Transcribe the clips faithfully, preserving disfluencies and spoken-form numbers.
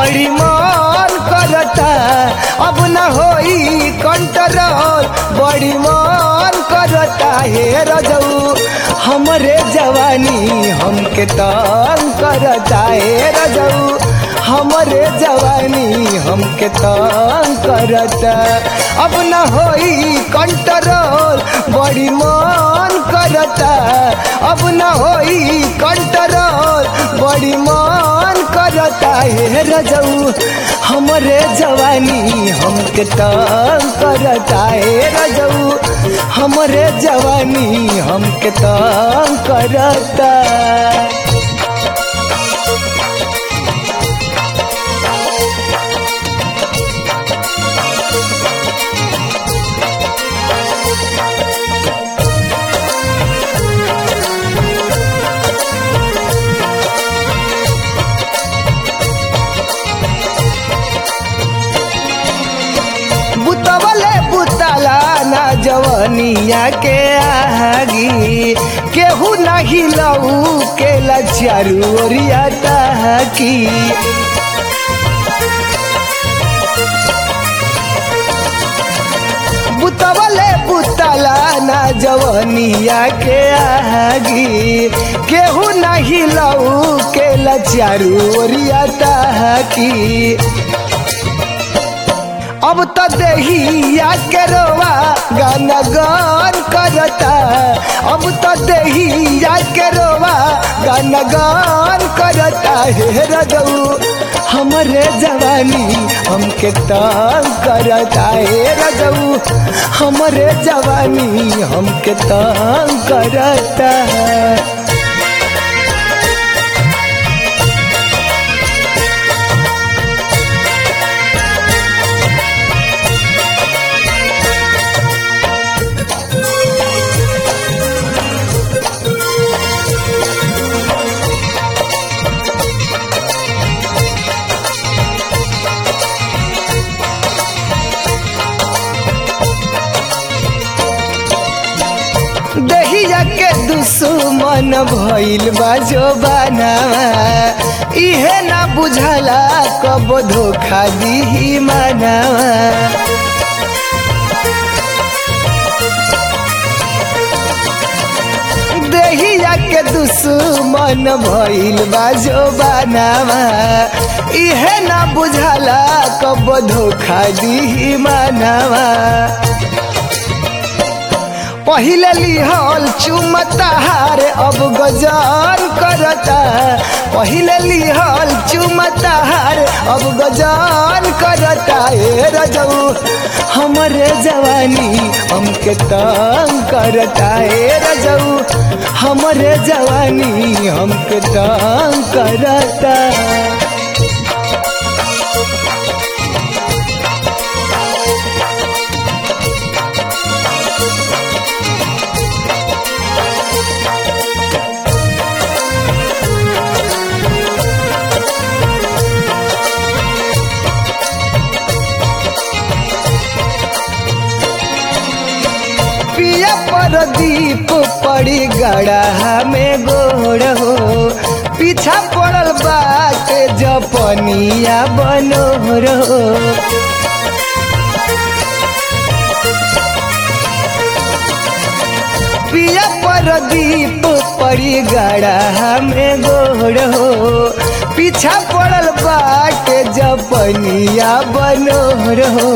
बड़ी मन करता अब न होई कंट्रोल बड़ी मन करता हे रजऊ हमरे जवानी हमके तंग करता हे रजऊ हमरे जवानी हमके तंग करता अब न होई कंट्रोल बड़ी मन करता अब न होई कंट्रोल बड़ी मन करता हे रजऊ हमरे जवानी हमके तंग करता हे रजऊ हमरे जवानी हमके तंग करता। बुतवले बुतला ना जवनिया के आगी केहू नहीं लऊ के लचारू ओरिया ताकी बुतवले बुतला ना जवनिया के आगी केहू नहीं लऊ के लचारू ओरिया ताकी अब तो देहिया के रोवा गाना गान करता अब तो देहिया के रोवा गाना गान करता हे रजऊ हमरे जवानी हमके तंग करता हे रजऊ हमरे जवानी हमके तंग करता। देहिया के दुश्मन भइल बा जो बनावा इहे ना बुझला कब धोखा दी मानवा देहिया के दुश्मन भइल बा जो बनावा इहे ना बुझला कब धोखा दी मानवा पहिले लिहल चुमताहार अब गजान करता पहिले लिहल चुमताहार अब गजान करता हे रजऊ हमरे जवानी हमके तंग करता हे रजऊ हमरे जवानी हमके तंग करता। पिया परदीप पड़ी गड़ा में गोड़ हो पीछा पड़ल बात जपनिया बनोर हो पिया परदीप पड़ी गड़ा में गोड़ हो पीछा पड़ल बात जपनिया बनोर हो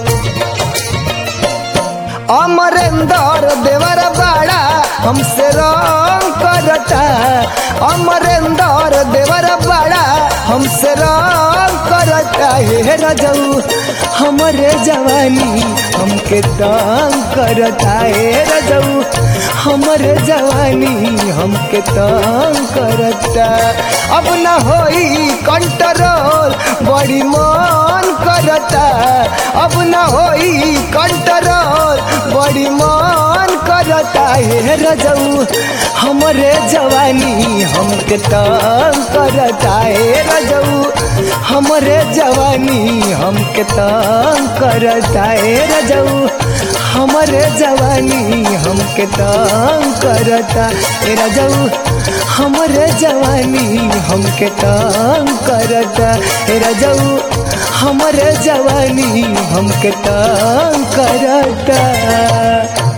अमरेंद्र देवर बाड़ा हमसे रंग करता अमरेंद्र देवर बाड़ा हमसे रंग करता हे रजऊ हमरे जवानी हमके तंग करता हे रजऊ हमरे जवानी हमके तंग करता अब न होई कंट्रोल बड़ी मन करता अब न होई कंट्रोल बड़ी मन करता हे रजऊ हम हमरे जवानी हमके तंग करता ए रजऊ हमरे जवानी हमके तंग करता ए रजऊ हमरे जवानी हमके तंग करता ए रजऊ हमरे जवानी हमके तंग करता ए रजऊ हमरे जवानी हमके तंग करता।